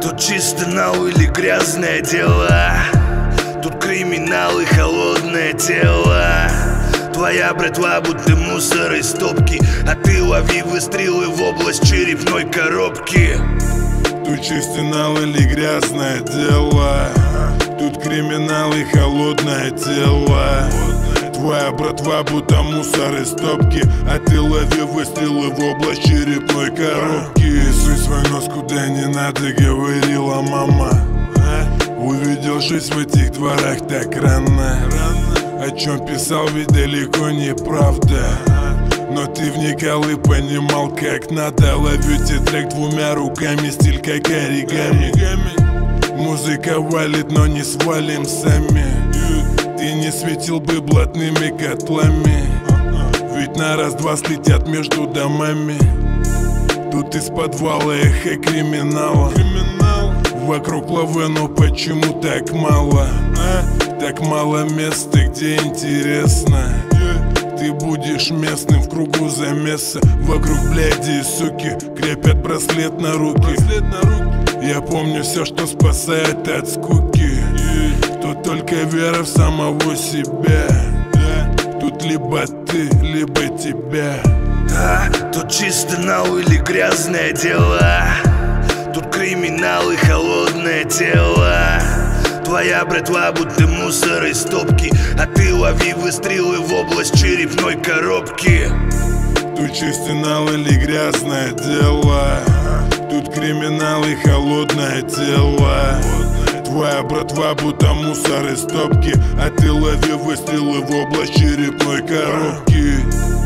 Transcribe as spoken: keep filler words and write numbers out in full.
Тут чисто нау или грязное дело, тут криминал и холодное тело. Твоя братва будто мусор из стопки, а ты лови выстрелы в область черепной коробки. Тут чисто нау или грязное дело, тут криминал и холодное тело. Твоя братва будто мусор из стопки, а ты лови выстрелы в область черепной коробки. Суй свой нос куда не надо, говорила мама. Увидел жизнь в этих дворах так рано. О чем писал, ведь далеко не правда. Но ты вникал и понимал, как надо. Ловить трек двумя руками, стиль как оригами. Музыка валит, но не свалим сами. Ты не светил бы блатными котлами, ведь на раз-два слетят между домами. Тут из подвала эхо криминала. Вокруг лавы, но почему так мало? Так мало места, где интересно. Ты будешь местным в кругу замеса. Вокруг бляди и суки крепят браслет на руки. Я помню все, что спасает от скуки. Тут только вера в самого себя. Тут либо ты, либо тебя. А, тут чисто нау или грязное дело, тут криминал и холодное тело. Твоя братва будто мусор из стопки, а ты лови выстрелы в область черепной коробки. Тут чисто нау или грязное дело, тут криминал и холодное тело. Твоя братва будто мусор из стопки, а ты лови выстрелы в область черепной коробки.